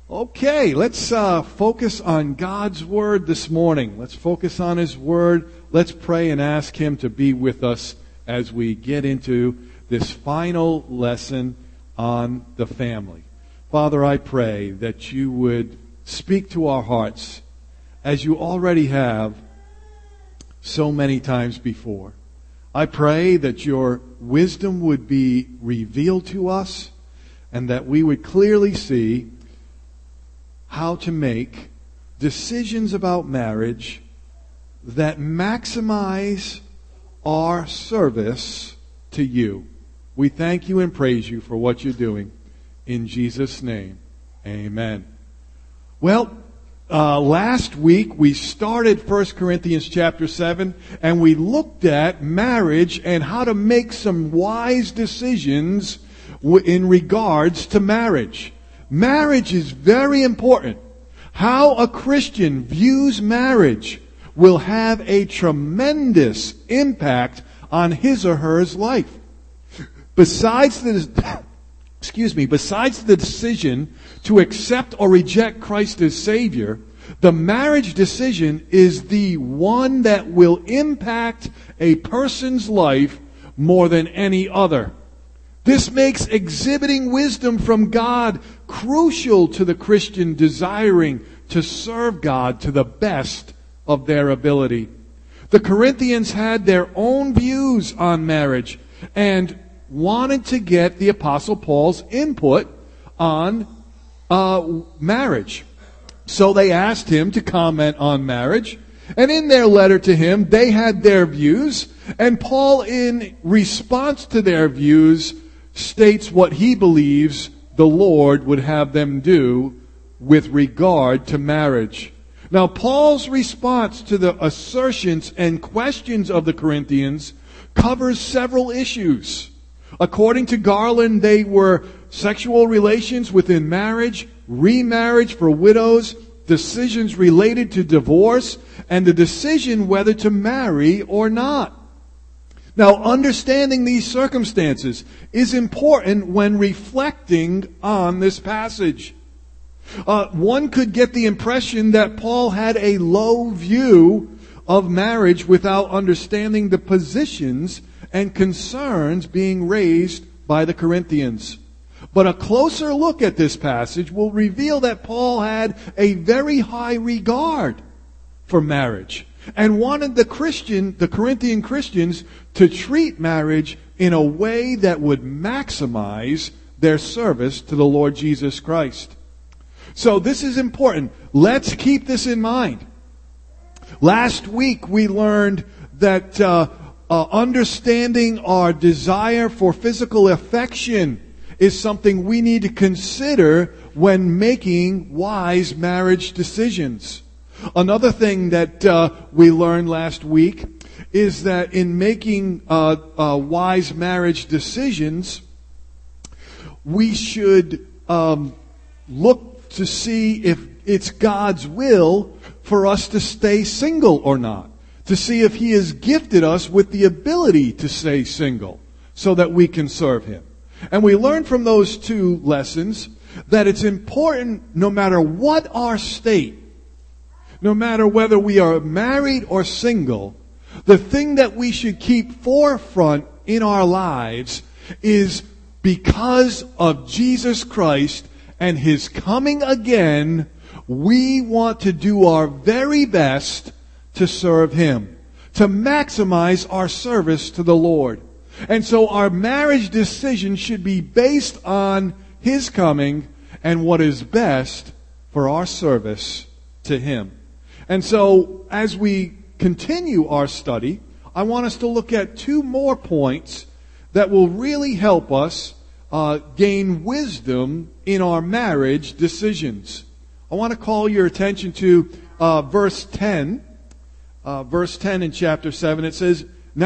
Okay, let's focus on God's Word this morning. Let's focus on His Word. Let's pray and ask Him to be with us as we get into this final lesson on the family. Father, I pray that you would speak to our hearts as you already have so many times before. I pray that your wisdom would be revealed to us and that we would clearly see how to make decisions about marriage that maximize our service to you. We thank you and praise you for what you're doing. In Jesus' name, amen. Well, last week we started 1 Corinthians chapter 7 and we looked at marriage and how to make some wise decisions in regards to marriage. Marriage is very important. How a Christian views marriage will have a tremendous impact on his or her life. Besides the decision to accept or reject Christ as Savior, the marriage decision is the one that will impact a person's life more than any other. This makes exhibiting wisdom from God crucial to the Christian desiring to serve God to the best of their ability. The Corinthians had their own views on marriage and wanted to get the Apostle Paul's input on marriage. So they asked him to comment on marriage. And in their letter to him, they had their views. And Paul, in response to their views, states what he believes the Lord would have them do with regard to marriage. Now, Paul's response to the assertions and questions of the Corinthians covers several issues. According to Garland, they were sexual relations within marriage, remarriage for widows, decisions related to divorce, and the decision whether to marry or not. Now, understanding these circumstances is important when reflecting on this passage. One could get the impression that Paul had a low view of marriage without understanding the positions and concerns being raised by the Corinthians. But a closer look at this passage will reveal that Paul had a very high regard for marriage and wanted the Corinthian Christians to treat marriage in a way that would maximize their service to the Lord Jesus Christ. So this is important. Let's keep this in mind. Last week we learned that understanding our desire for physical affection is something we need to consider when making wise marriage decisions. Another thing that we learned last week is that in making wise marriage decisions, we should look to see if it's God's will for us to stay single or not, to see if He has gifted us with the ability to stay single so that we can serve Him. And we learned from those two lessons that it's important, no matter what our state, no matter whether we are married or single, the thing that we should keep forefront in our lives is because of Jesus Christ and His coming again, we want to do our very best to serve Him, to maximize our service to the Lord. And so our marriage decision should be based on His coming and what is best for our service to Him. And so as we continue our study, I want us to look at two more points that will really help us gain wisdom in our marriage decisions. I want to call your attention to verse 10. Verse 10 in chapter 7, it says,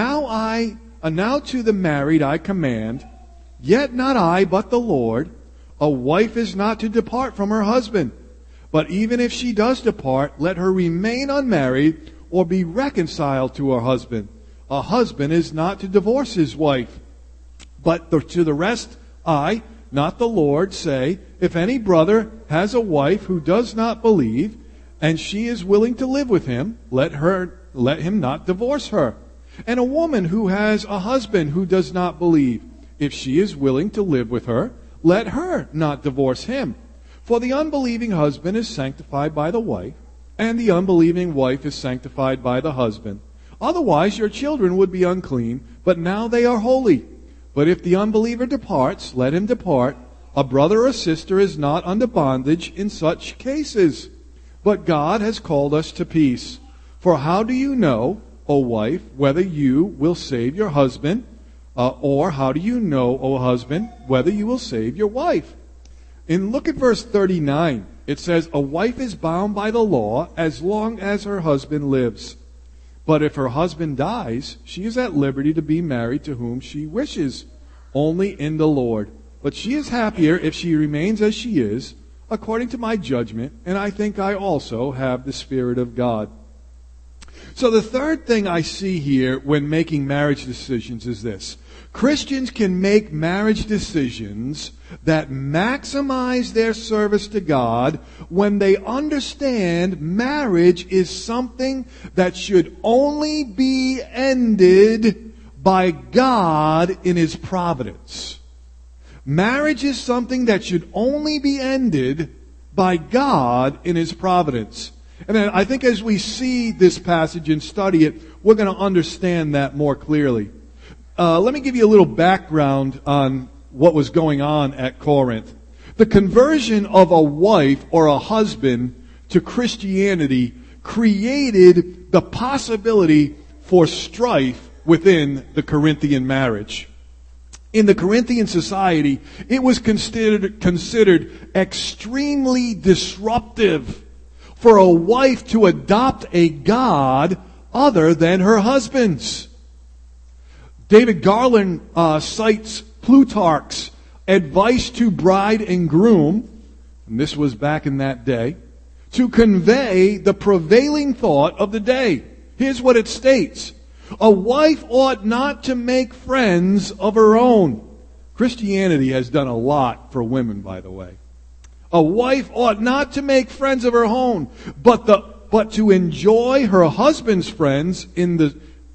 Now to the married I command, yet not I, but the Lord, a wife is not to depart from her husband. But even if she does depart, let her remain unmarried or be reconciled to her husband. A husband is not to divorce his wife. But to the rest I, not the Lord, say, if any brother has a wife who does not believe, and she is willing to live with him, let him not divorce her. And a woman who has a husband who does not believe, if she is willing to live with her, let her not divorce him. For the unbelieving husband is sanctified by the wife, and the unbelieving wife is sanctified by the husband. Otherwise your children would be unclean, but now they are holy. But if the unbeliever departs, let him depart. A brother or sister is not under bondage in such cases. But God has called us to peace. For how do you know, O wife, whether you will save your husband? Or how do you know, O husband, whether you will save your wife? And look at verse 39. It says, a wife is bound by the law as long as her husband lives. But if her husband dies, she is at liberty to be married to whom she wishes, only in the Lord. But she is happier if she remains as she is, according to my judgment, and I think I also have the Spirit of God. So the third thing I see here when making marriage decisions is this. Christians can make marriage decisions that maximize their service to God when they understand marriage is something that should only be ended by God in His providence. Marriage is something that should only be ended by God in His providence. And then I think as we see this passage and study it, we're going to understand that more clearly. Let me give you a little background on what was going on at Corinth. The conversion of a wife or a husband to Christianity created the possibility for strife within the Corinthian marriage. In the Corinthian society, it was considered extremely disruptive for a wife to adopt a god other than her husband's. David Garland cites Plutarch's advice to bride and groom, and this was back in that day, to convey the prevailing thought of the day. Here's what it states. A wife ought not to make friends of her own. Christianity has done a lot for women, by the way. A wife ought not to make friends of her own, but to enjoy her husband's friends in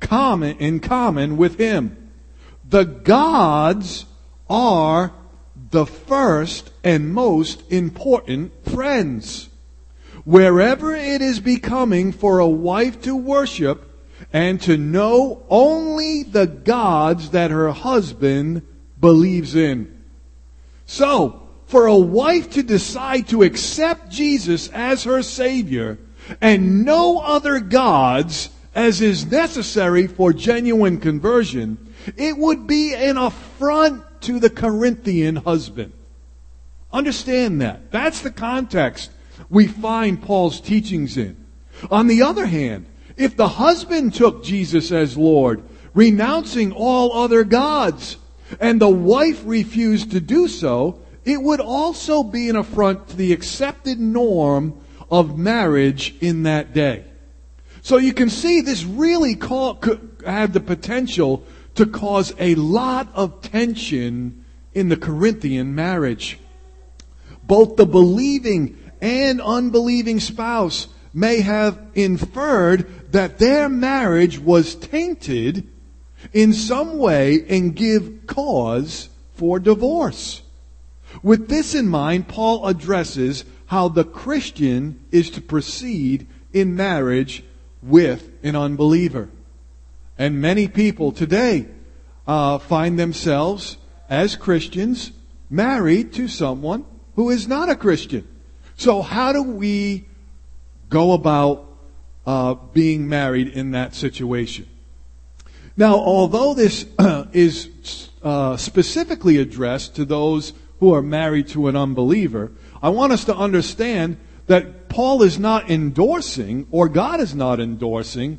common with him. The gods are the first and most important friends. Wherever it is becoming for a wife to worship and to know only the gods that her husband believes in. So, for a wife to decide to accept Jesus as her Savior and no other gods as is necessary for genuine conversion, it would be an affront to the Corinthian husband. Understand that. That's the context we find Paul's teachings in. On the other hand, if the husband took Jesus as Lord, renouncing all other gods, and the wife refused to do so, it would also be an affront to the accepted norm of marriage in that day. So you can see this really could have the potential to cause a lot of tension in the Corinthian marriage. Both the believing and unbelieving spouse may have inferred that their marriage was tainted in some way and give cause for divorce. With this in mind, Paul addresses how the Christian is to proceed in marriage with an unbeliever. And many people today find themselves as Christians married to someone who is not a Christian. So how do we go about being married in that situation? Now, although this is specifically addressed to those who are married to an unbeliever, I want us to understand that Paul is not endorsing, or God is not endorsing,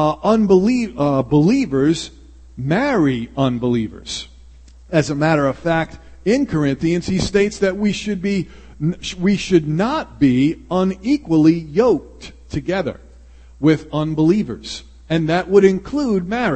believers marry unbelievers. As a matter of fact, in Corinthians, he states that we should not be unequally yoked together with unbelievers. And that would include marriage.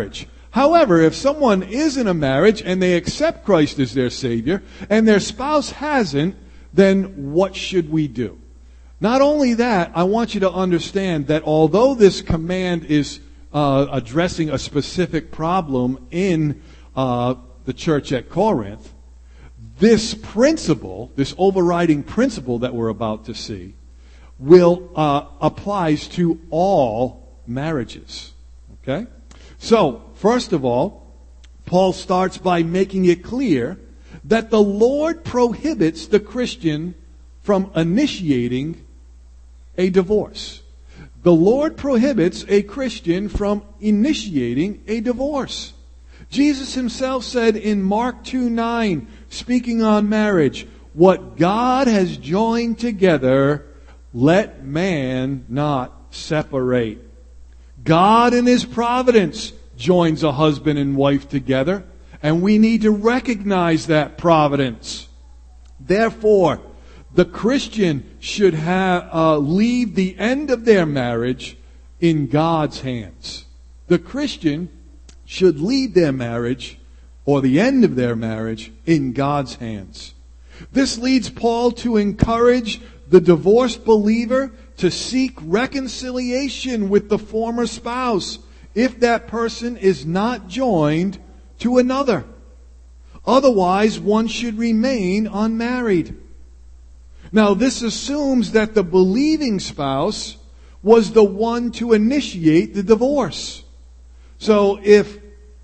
However, if someone is in a marriage and they accept Christ as their Savior and their spouse hasn't, then what should we do? Not only that, I want you to understand that although this command is addressing a specific problem in the church at Corinth, this principle, this overriding principle that we're about to see, applies to all marriages. Okay? So, first of all, Paul starts by making it clear that the Lord prohibits the Christian from initiating a divorce. The Lord prohibits a Christian from initiating a divorce. Jesus himself said in Mark 2:9, speaking on marriage, "What God has joined together, let man not separate." God in His providence joins a husband and wife together, and we need to recognize that providence. Therefore, the Christian should leave the end of their marriage in God's hands. The Christian should leave their marriage, or the end of their marriage, in God's hands. This leads Paul to encourage the divorced believer to seek reconciliation with the former spouse if that person is not joined to another. Otherwise, one should remain unmarried. Now, this assumes that the believing spouse was the one to initiate the divorce. So if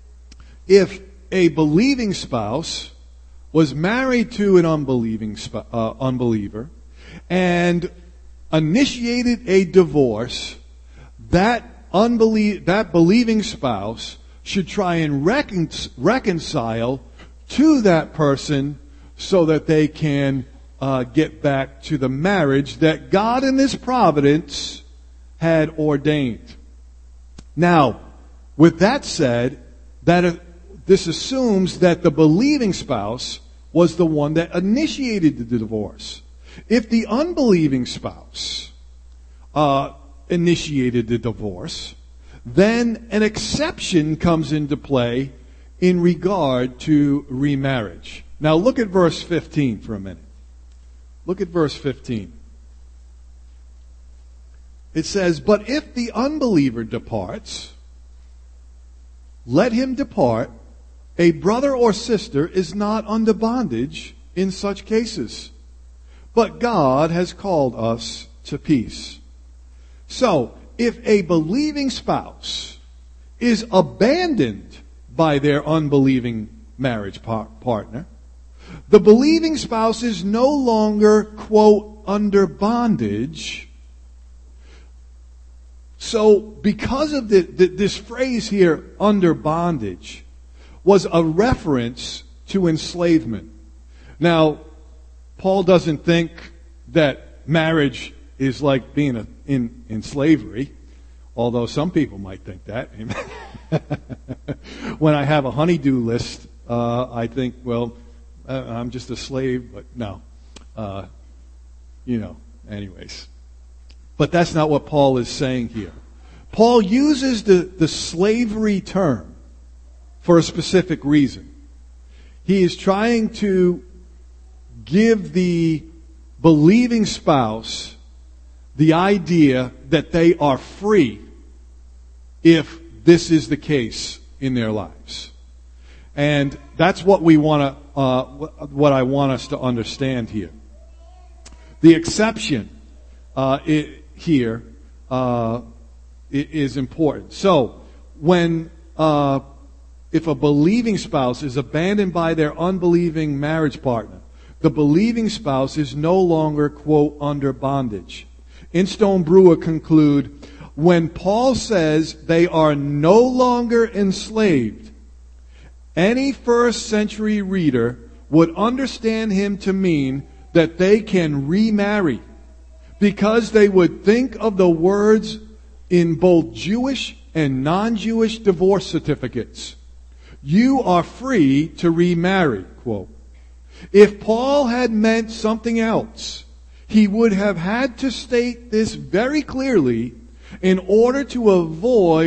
a believing spouse was married to an unbeliever and initiated a divorce, that believing spouse should try and reconcile to that person so that they can get back to the marriage that God in His providence had ordained. Now, with that said, this assumes that the believing spouse was the one that initiated the divorce. If the unbelieving spouse initiated the divorce, then an exception comes into play in regard to remarriage. Now look at verse 15 for a minute. Look at verse 15. It says, "But if the unbeliever departs, let him depart. A brother or sister is not under bondage in such cases. But God has called us to peace." So, if a believing spouse is abandoned by their unbelieving marriage partner, the believing spouse is no longer, quote, under bondage. So, because of this phrase here, under bondage, was a reference to enslavement. Now, Paul doesn't think that marriage is like being in slavery, although some people might think that. When I have a honey-do list, I think, well, I'm just a slave, but no. Anyways. But that's not what Paul is saying here. Paul uses the slavery term for a specific reason. He is trying to give the believing spouse the idea that they are free if this is the case in their lives. And that's what what I want us to understand here. The exception here is important. So, if a believing spouse is abandoned by their unbelieving marriage partner, the believing spouse is no longer, quote, under bondage. Instone Brewer conclude, when Paul says they are no longer enslaved, any first century reader would understand him to mean that they can remarry, because they would think of the words in both Jewish and non-Jewish divorce certificates. You are free to remarry, quote. If Paul had meant something else, he would have had to state this very clearly in order to avoid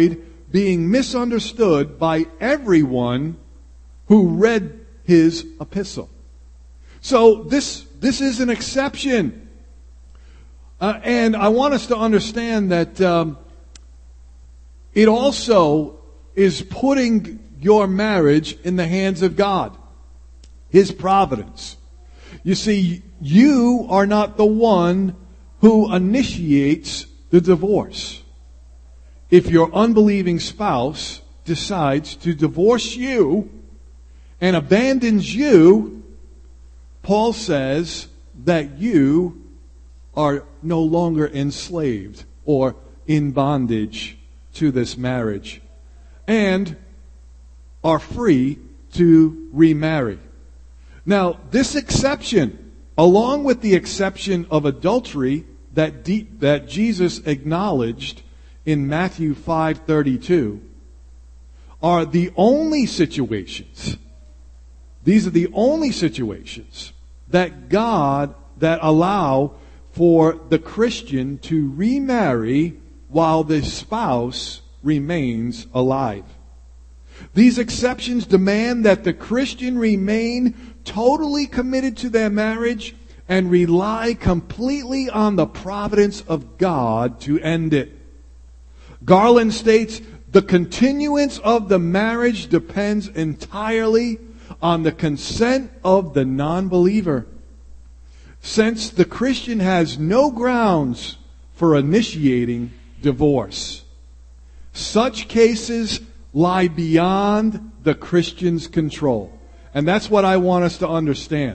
being misunderstood by everyone who read his epistle. So this is an exception. And I want us to understand that it also is putting your marriage in the hands of God, His providence. You see, you are not the one who initiates the divorce. If your unbelieving spouse decides to divorce you and abandons you, Paul says that you are no longer enslaved or in bondage to this marriage and are free to remarry. Now, this exception, along with the exception of adultery that Jesus acknowledged in Matthew 5:32, are the only situations. These are the only situations that allow for the Christian to remarry while the spouse remains alive. These exceptions demand that the Christian remain totally committed to their marriage and rely completely on the providence of God to end it. Garland states, the continuance of the marriage depends entirely on the consent of the non-believer. Since the Christian has no grounds for initiating divorce, such cases lie beyond the Christian's control. And that's what I want us to understand.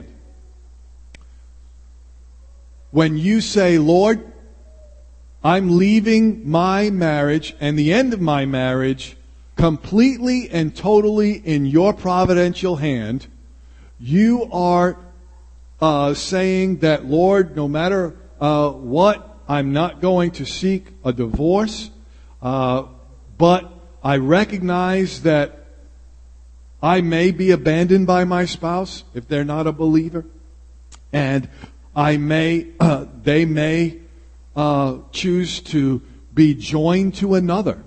When you say, Lord, I'm leaving my marriage and the end of my marriage completely and totally in your providential hand, you are saying that, Lord, no matter what, I'm not going to seek a divorce, but I recognize that I may be abandoned by my spouse if they're not a believer, and they may choose to be joined to another,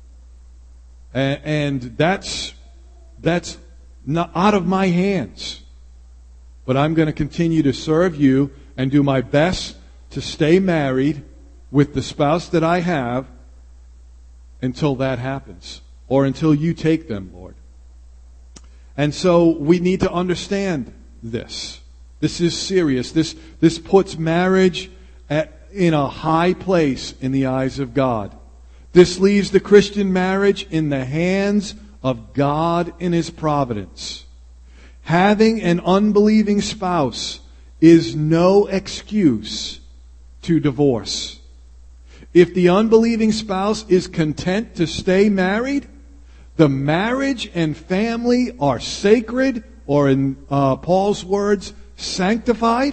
and that's not out of my hands. But I'm going to continue to serve you and do my best to stay married with the spouse that I have until that happens, or until you take them, Lord. And so we need to understand this. This is serious. This puts marriage in a high place in the eyes of God. This leaves the Christian marriage in the hands of God in His providence. Having an unbelieving spouse is no excuse to divorce. If the unbelieving spouse is content to stay married, the marriage and family are sacred, or in Paul's words, sanctified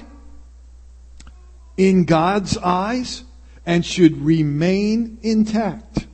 in God's eyes, and should remain intact.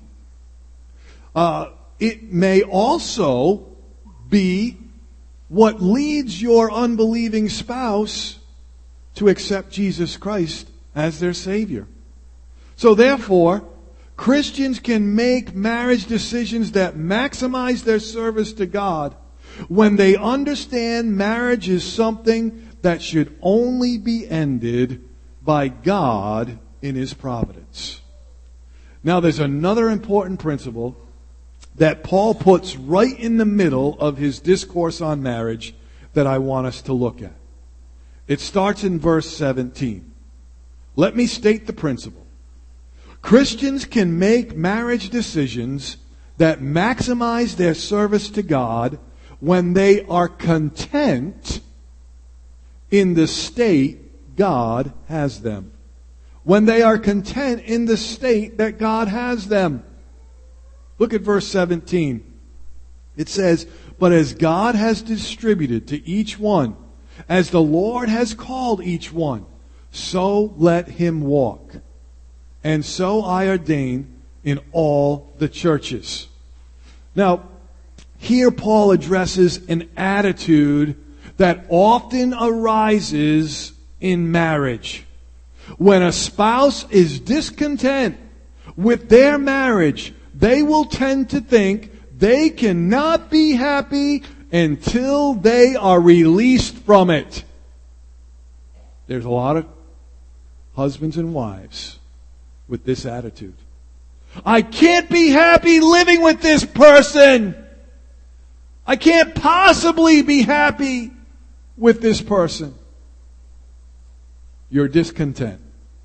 It may also be what leads your unbelieving spouse to accept Jesus Christ as their Savior. So therefore, Christians can make marriage decisions that maximize their service to God when they understand marriage is something that should only be ended by God in His providence. Now, there's another important principle that Paul puts right in the middle of his discourse on marriage that I want us to look at. It starts in verse 17. Let me state the principle. Christians can make marriage decisions that maximize their service to God when they are content in the state God has them. When they are content in the state that God has them. Look at verse 17. It says, but as God has distributed to each one, as the Lord has called each one, so let him walk. And so I ordain in all the churches. Now, here Paul addresses an attitude that often arises in marriage. When a spouse is discontent with their marriage, they will tend to think they cannot be happy until they are released from it. There's a lot of husbands and wives with this attitude. I can't be happy living with this person. I can't possibly be happy with this person. You're discontent.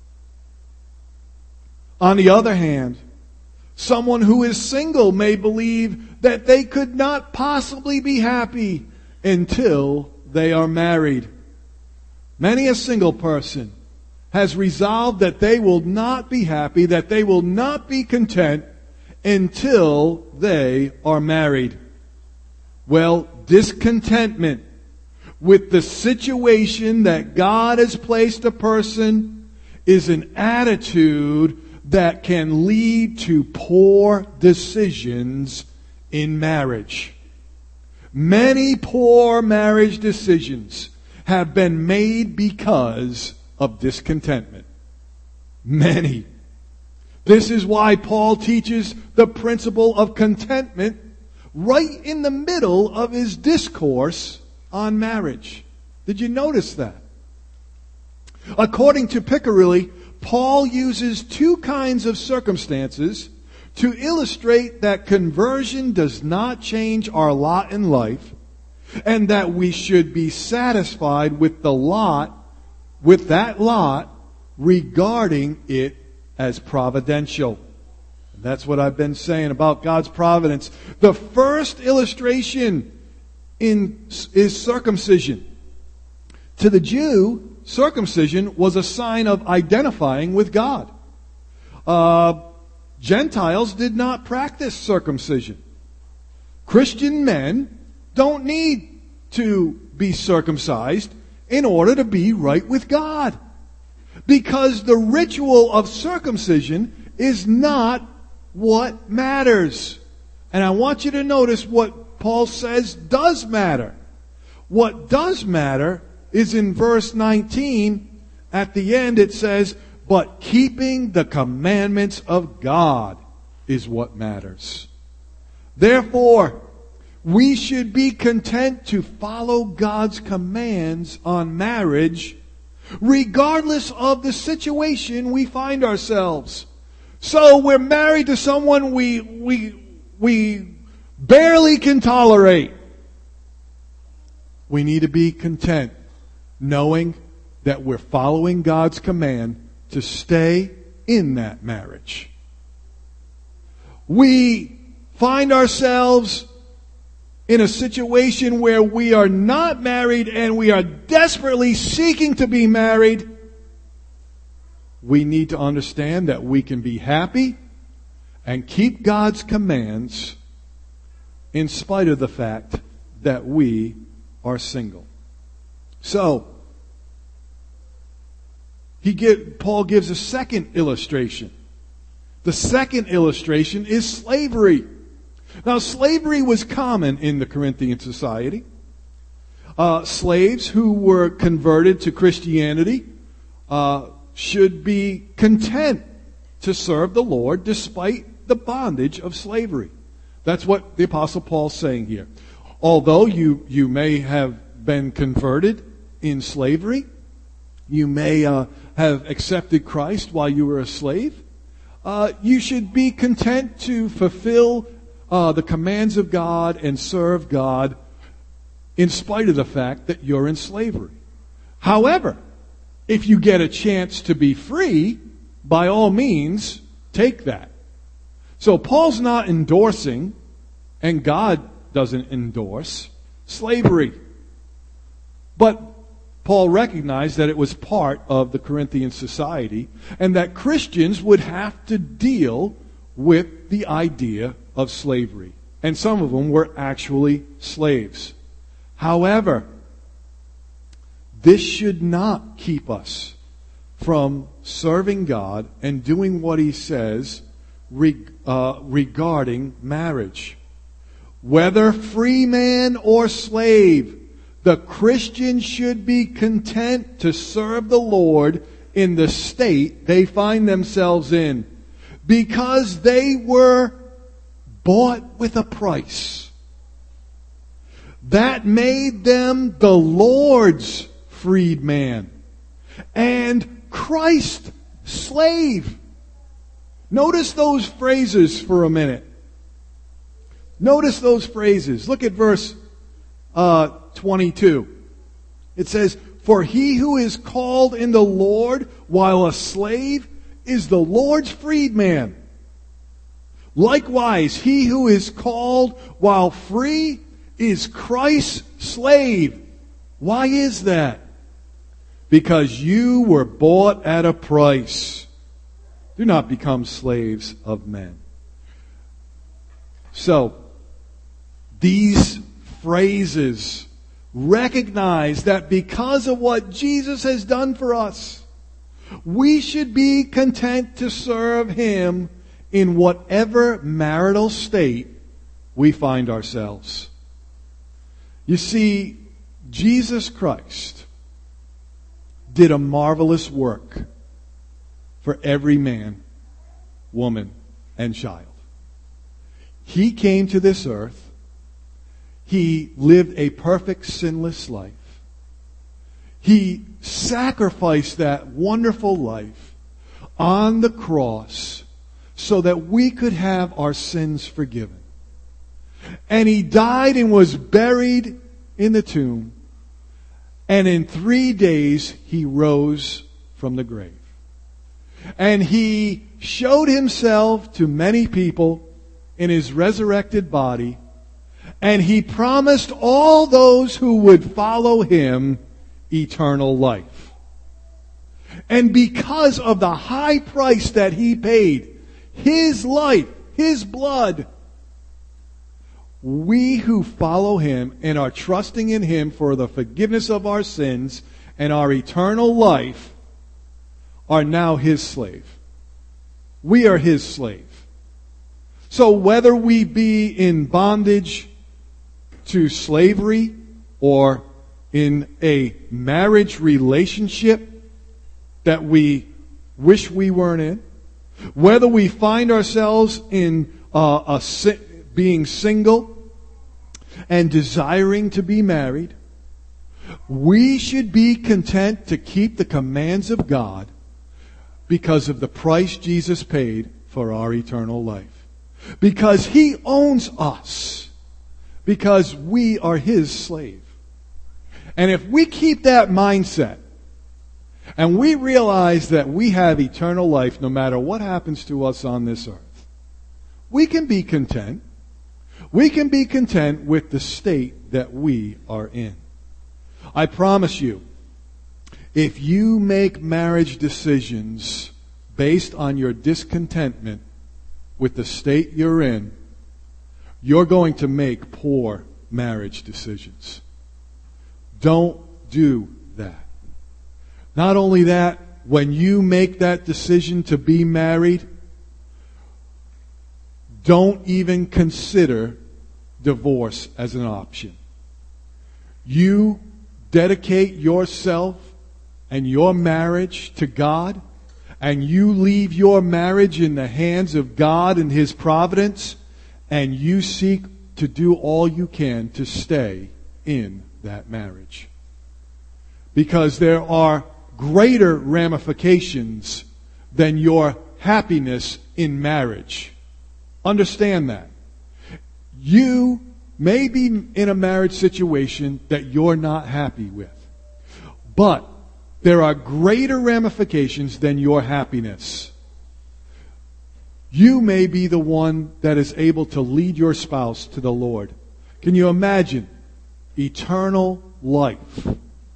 On the other hand, someone who is single may believe that they could not possibly be happy until they are married. Many a single person has resolved that they will not be happy, that they will not be content until they are married. Well, discontentment with the situation that God has placed a person is an attitude that can lead to poor decisions in marriage. Many poor marriage decisions have been made because of discontentment. Many. This is why Paul teaches the principle of contentment right in the middle of his discourse on marriage. Did you notice that? According to Piccirilli, Paul uses two kinds of circumstances to illustrate that conversion does not change our lot in life, and that we should be satisfied with that lot, regarding it as providential. And that's what I've been saying about God's providence. The first illustration is circumcision. To the Jew, circumcision was a sign of identifying with God. Gentiles did not practice circumcision. Christian men don't need to be circumcised in order to be right with God. Because the ritual of circumcision is not what matters. And I want you to notice what Paul says does matter. What does matter is in verse 19, at the end it says, but keeping the commandments of God is what matters. Therefore, we should be content to follow God's commands on marriage, regardless of the situation we find ourselves. So we're married to someone we barely can tolerate. We need to be content, knowing that we're following God's command to stay in that marriage. We find ourselves in a situation where we are not married and we are desperately seeking to be married. We need to understand that we can be happy and keep God's commands in spite of the fact that we are single. So, Paul gives a second illustration. The second illustration is slavery. Now, slavery was common in the Corinthian society. Slaves who were converted to Christianity should be content to serve the Lord despite the bondage of slavery. That's what the Apostle Paul's saying here. Although you may have been converted in slavery, you may have accepted Christ while you were a slave, you should be content to fulfill the commands of God and serve God in spite of the fact that you're in slavery. However, if you get a chance to be free, by all means, take that. So Paul's not endorsing, and God doesn't endorse, slavery. But Paul recognized that it was part of the Corinthian society and that Christians would have to deal with the idea of slavery. And some of them were actually slaves. However, this should not keep us from serving God and doing what He says regarding marriage. Whether free man or slave, the Christian should be content to serve the Lord in the state they find themselves in, because they were bought with a price. That made them the Lord's freedman and Christ's slave. Notice those phrases for a minute. Notice those phrases. Look at verse 22. It says, "For he who is called in the Lord while a slave is the Lord's freedman. Likewise, he who is called while free is Christ's slave." Why is that? Because you were bought at a price. Do not become slaves of men. So, these phrases recognize that because of what Jesus has done for us, we should be content to serve Him in whatever marital state we find ourselves. You see, Jesus Christ did a marvelous work for every man, woman, and child. He came to this earth. He lived a perfect, sinless life. He sacrificed that wonderful life on the cross so that we could have our sins forgiven. And He died and was buried in the tomb. And in 3 days, He rose from the grave. And He showed Himself to many people in His resurrected body. And He promised all those who would follow Him eternal life. And because of the high price that He paid, His life, His blood, we who follow Him and are trusting in Him for the forgiveness of our sins and our eternal life are now His slave. We are His slave. So whether we be in bondage to slavery or in a marriage relationship that we wish we weren't in, whether we find ourselves in being single and desiring to be married, we should be content to keep the commands of God because of the price Jesus paid for our eternal life. Because He owns us. Because we are His slave. And if we keep that mindset, and we realize that we have eternal life no matter what happens to us on this earth, we can be content. We can be content with the state that we are in. I promise you, if you make marriage decisions based on your discontentment with the state you're in, you're going to make poor marriage decisions. Don't do that. Not only that, when you make that decision to be married, don't even consider divorce as an option. You dedicate yourself and your marriage to God, and you leave your marriage in the hands of God and His providence, and you seek to do all you can to stay in that marriage. Because there are greater ramifications than your happiness in marriage. Understand that. You may be in a marriage situation that you're not happy with. But there are greater ramifications than your happiness. You may be the one that is able to lead your spouse to the Lord. Can you imagine eternal life?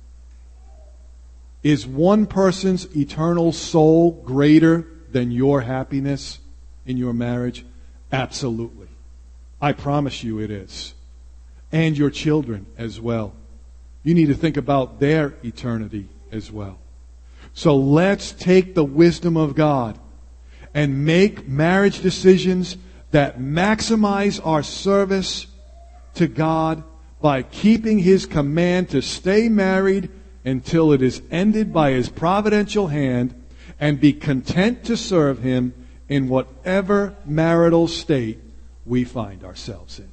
Is one person's eternal soul greater than your happiness in your marriage? Absolutely. I promise you it is. And your children as well. You need to think about their eternity as well. So let's take the wisdom of God and make marriage decisions that maximize our service to God by keeping His command to stay married until it is ended by His providential hand, and be content to serve Him in whatever marital state we find ourselves in.